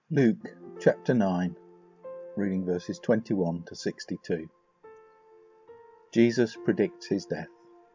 Luke chapter 9, reading verses 21 to 62. Jesus predicts his death.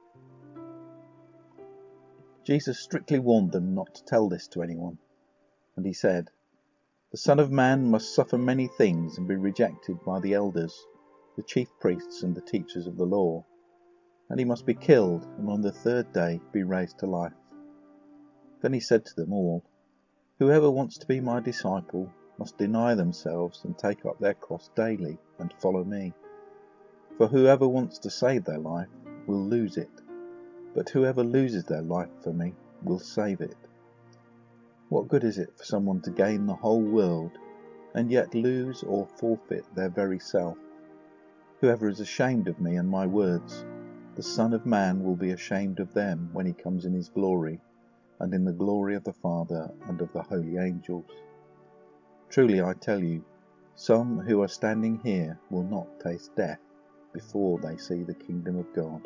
Jesus strictly warned them not to tell this to anyone, and he said, "The Son of Man must suffer many things and be rejected by the elders, the chief priests and the teachers of the law, and he must be killed and on the third day be raised to life." Then he said to them all, "Whoever wants to be my disciple must deny themselves and take up their cross daily and follow me. For whoever wants to save their life will lose it, but whoever loses their life for me will save it. What good is it for someone to gain the whole world and yet lose or forfeit their very self? Whoever is ashamed of me and my words, the Son of Man will be ashamed of them when he comes in his glory, and in the glory of the Father and of the holy angels. Truly I tell you, some who are standing here will not taste death before they see the kingdom of God."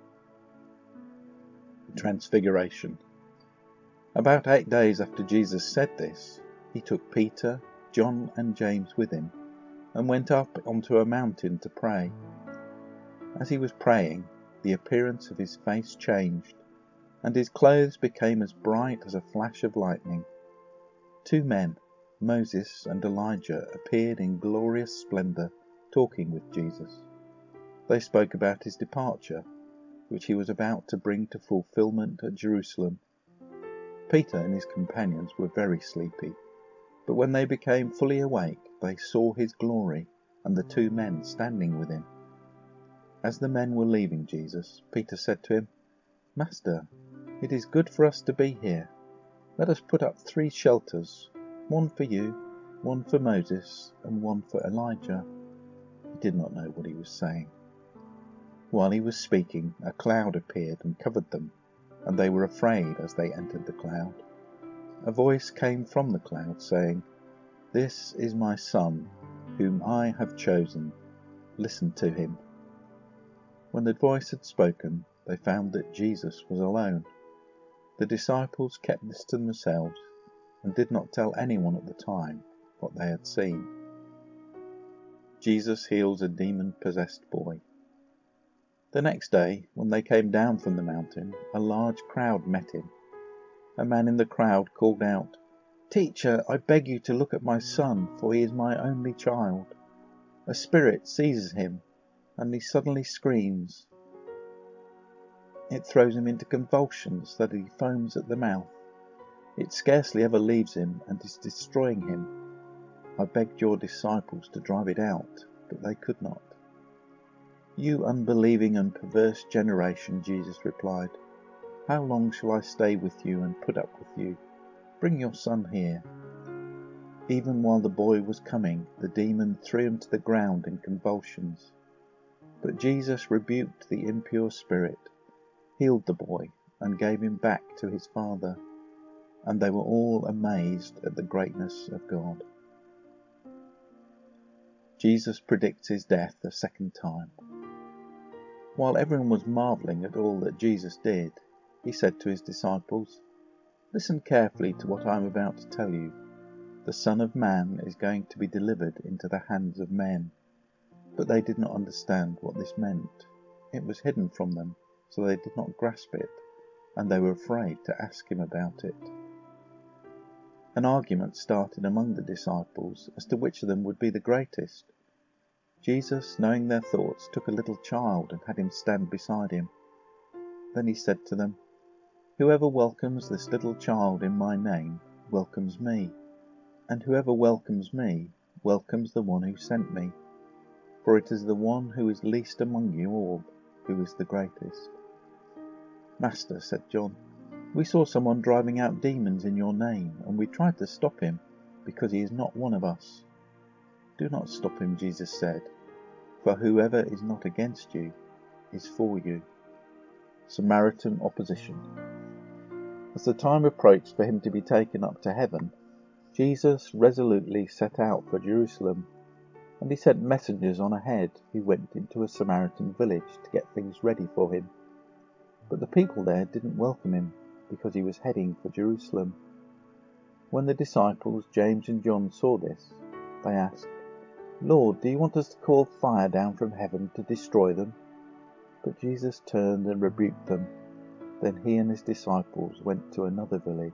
The Transfiguration. About 8 days after Jesus said this, he took Peter, John and James with him, and went up onto a mountain to pray. As he was praying, the appearance of his face changed, and his clothes became as bright as a flash of lightning. 2 men, Moses and Elijah, appeared in glorious splendor, talking with Jesus. They spoke about his departure, which he was about to bring to fulfillment at Jerusalem. Peter and his companions were very sleepy, but when they became fully awake, they saw his glory and the 2 men standing with him. As the men were leaving Jesus, Peter said to him, "Master, it is good for us to be here. Let us put up 3 shelters, one for you, one for Moses, and one for Elijah." He did not know what he was saying. While he was speaking, a cloud appeared and covered them, and they were afraid as they entered the cloud. A voice came from the cloud saying, "This is my Son, whom I have chosen. Listen to him." When the voice had spoken, they found that Jesus was alone. The disciples kept this to themselves and did not tell anyone at the time what they had seen. Jesus heals a demon-possessed boy. The next day, when they came down from the mountain, a large crowd met him. A man in the crowd called out, "Teacher, I beg you to look at my son, for he is my only child. A spirit seizes him, and he suddenly screams. It throws him into convulsions so that he foams at the mouth. It scarcely ever leaves him and is destroying him. I begged your disciples to drive it out, but they could not." "You unbelieving and perverse generation," Jesus replied, "how long shall I stay with you and put up with you? Bring your son here." Even while the boy was coming, the demon threw him to the ground in convulsions. But Jesus rebuked the impure spirit, healed the boy, and gave him back to his father. And they were all amazed at the greatness of God. Jesus predicts his death a second time. While everyone was marveling at all that Jesus did, he said to his disciples, "Listen carefully to what I am about to tell you. The Son of Man is going to be delivered into the hands of men." But they did not understand what this meant. It was hidden from them, so they did not grasp it, and they were afraid to ask him about it. An argument started among the disciples as to which of them would be the greatest. Jesus, knowing their thoughts, took a little child and had him stand beside him. Then he said to them, "Whoever welcomes this little child in my name welcomes me, and whoever welcomes me welcomes the one who sent me. For it is the one who is least among you all who is the greatest." "Master," said John, "we saw someone driving out demons in your name, and we tried to stop him, because he is not one of us." "Do not stop him," Jesus said, "for whoever is not against you is for you." Samaritan opposition. As the time approached for him to be taken up to heaven, Jesus resolutely set out for Jerusalem, and he sent messengers on ahead who went into a Samaritan village to get things ready for him. But the people there didn't welcome him, because he was heading for Jerusalem. When the disciples, James and John, saw this, they asked, "Lord, do you want us to call fire down from heaven to destroy them?" But Jesus turned and rebuked them. Then he and his disciples went to another village.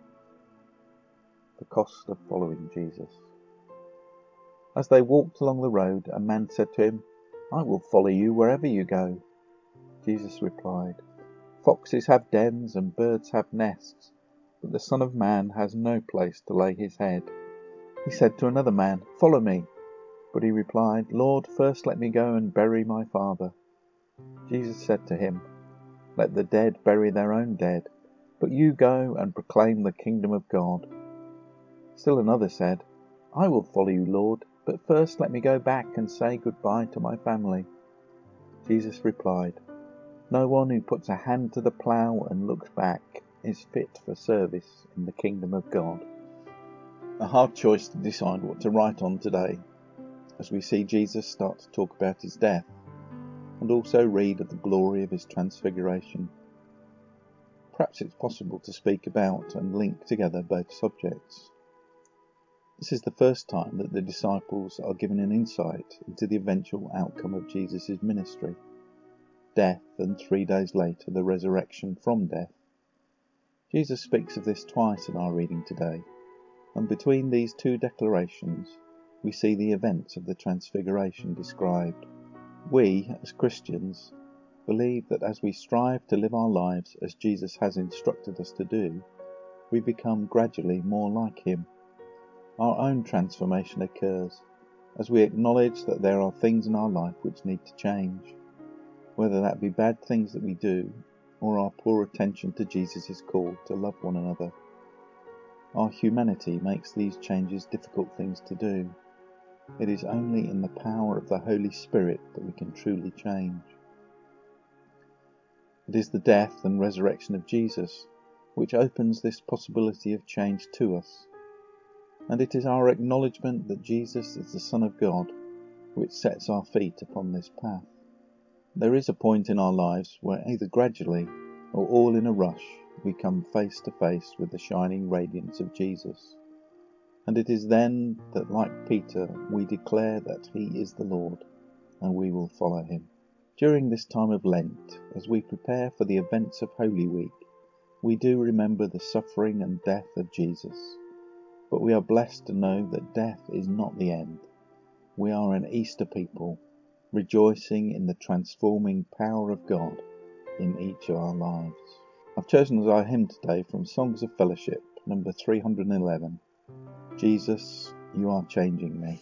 The cost of following Jesus. As they walked along the road, a man said to him, "I will follow you wherever you go." Jesus replied, "Foxes have dens and birds have nests, but the Son of Man has no place to lay his head." He said to another man, "Follow me." But he replied, "Lord, first let me go and bury my father." Jesus said to him, "Let the dead bury their own dead, but you go and proclaim the kingdom of God." Still another said, "I will follow you, Lord, but first let me go back and say goodbye to my family." Jesus replied, "No one who puts a hand to the plough and looks back is fit for service in the kingdom of God." A hard choice to decide what to write on today, as we see Jesus start to talk about his death, and also read of the glory of his transfiguration. Perhaps it's possible to speak about and link together both subjects. This is the first time that the disciples are given an insight into the eventual outcome of Jesus' ministry, death, and 3 days later the resurrection from death. Jesus speaks of this twice in our reading today, and between these two declarations we see the events of the transfiguration described. We, as Christians, believe that as we strive to live our lives as Jesus has instructed us to do, we become gradually more like him. Our own transformation occurs as we acknowledge that there are things in our life which need to change, whether that be bad things that we do or our poor attention to Jesus' call to love one another. Our humanity makes these changes difficult things to do. It is only in the power of the Holy Spirit that we can truly change. It is the death and resurrection of Jesus which opens this possibility of change to us, and it is our acknowledgement that Jesus is the Son of God which sets our feet upon this path. There is a point in our lives where either gradually or all in a rush we come face to face with the shining radiance of Jesus. And it is then that, like Peter, we declare that he is the Lord, and we will follow him. During this time of Lent, as we prepare for the events of Holy Week, we do remember the suffering and death of Jesus. But we are blessed to know that death is not the end. We are an Easter people, rejoicing in the transforming power of God in each of our lives. I've chosen as our hymn today from Songs of Fellowship, number 311, "Jesus, you are changing me."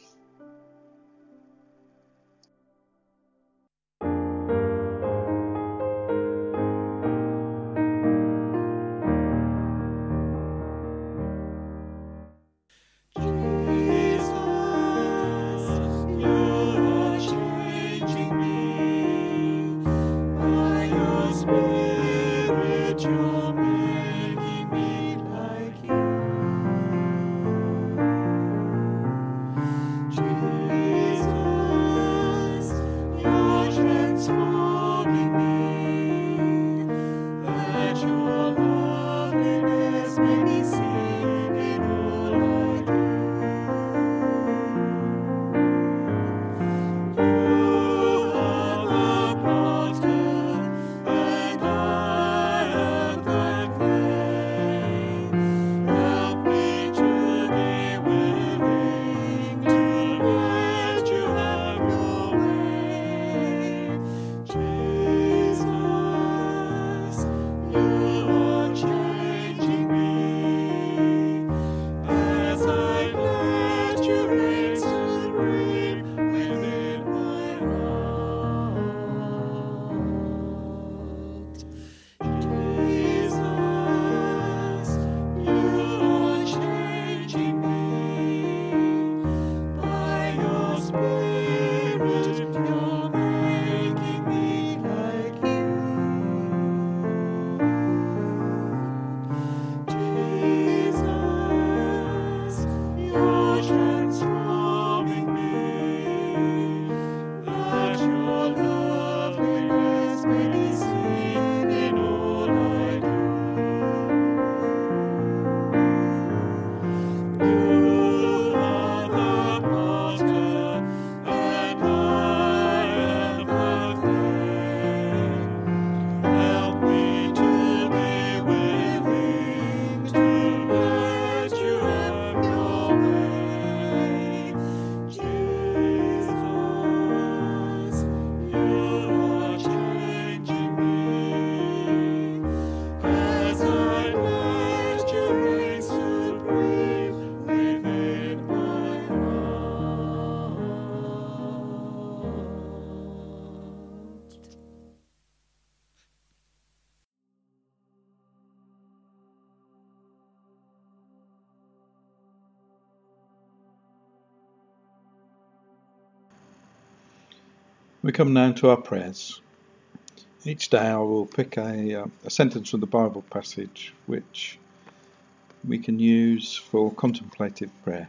We come now to our prayers. Each day I will pick a sentence from the Bible passage which we can use for contemplative prayer.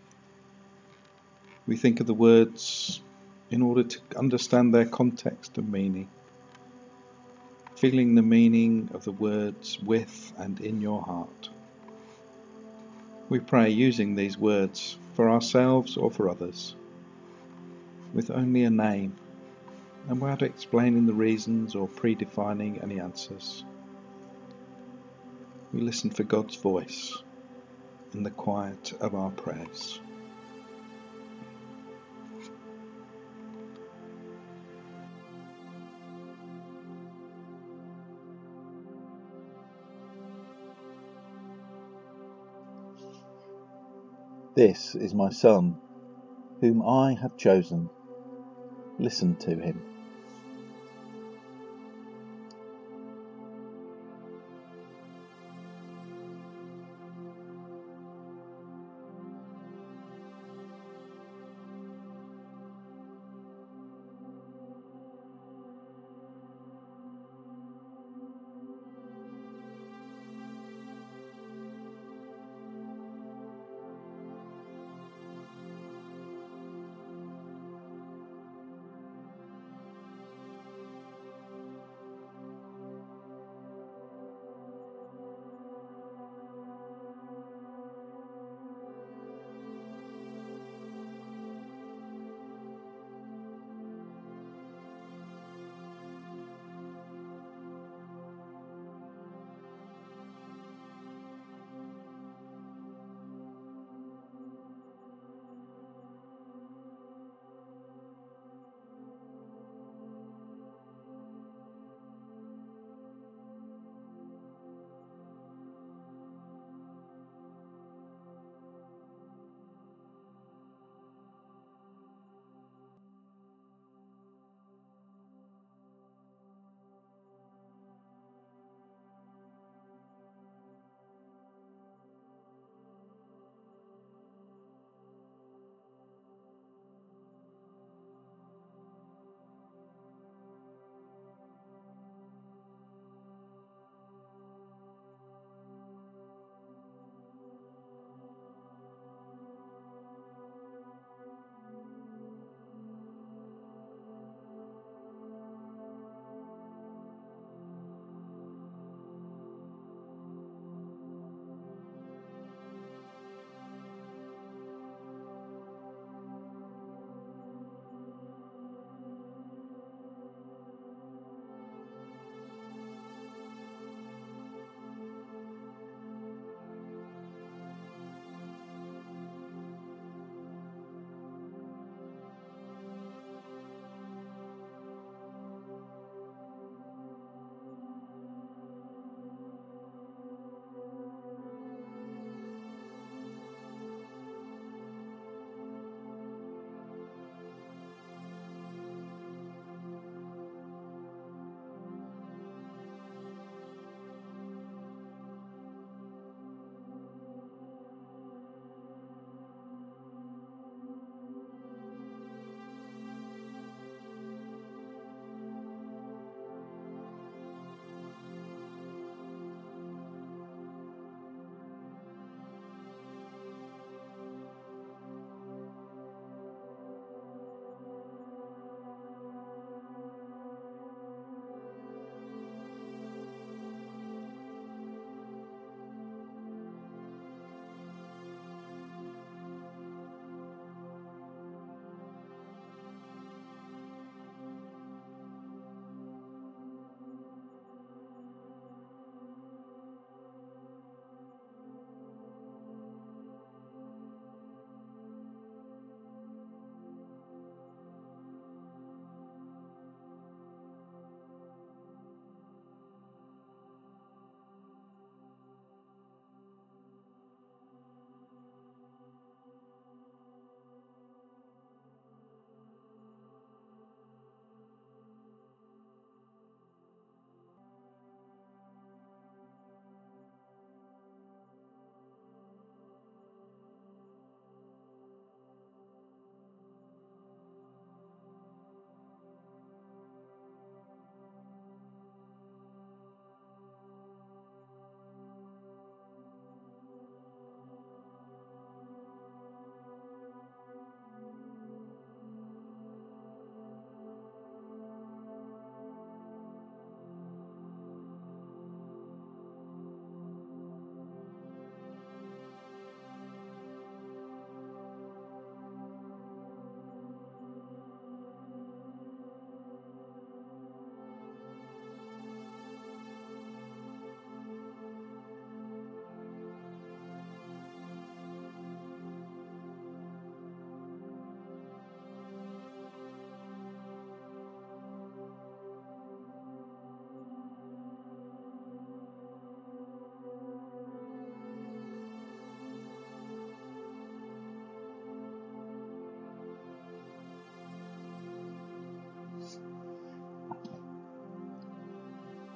We think of the words in order to understand their context and meaning, feeling the meaning of the words with and in your heart. We pray using these words for ourselves or for others, with only a name, and without explaining the reasons or predefining any answers. We listen for God's voice in the quiet of our prayers. This is my Son, whom I have chosen. Listen to him.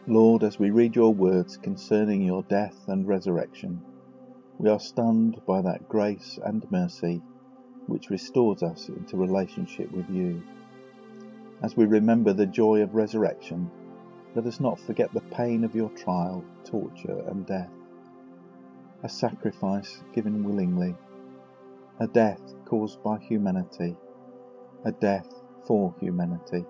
Lord, as we read your words concerning your death and resurrection, we are stunned by that grace and mercy which restores us into relationship with you. As we remember the joy of resurrection, let us not forget the pain of your trial, torture and death. A sacrifice given willingly, a death caused by humanity, a death for humanity.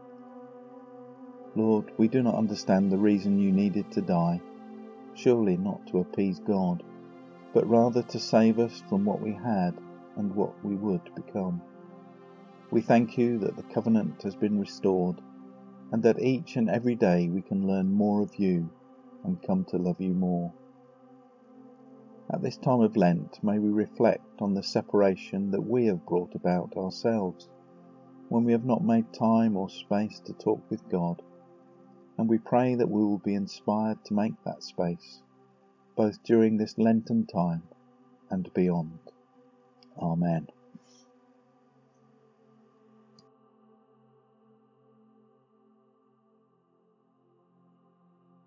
Lord, we do not understand the reason you needed to die, surely not to appease God, but rather to save us from what we had and what we would become. We thank you that the covenant has been restored, and that each and every day we can learn more of you and come to love you more. At this time of Lent, may we reflect on the separation that we have brought about ourselves, when we have not made time or space to talk with God, and we pray that we will be inspired to make that space, both during this Lenten time and beyond. Amen.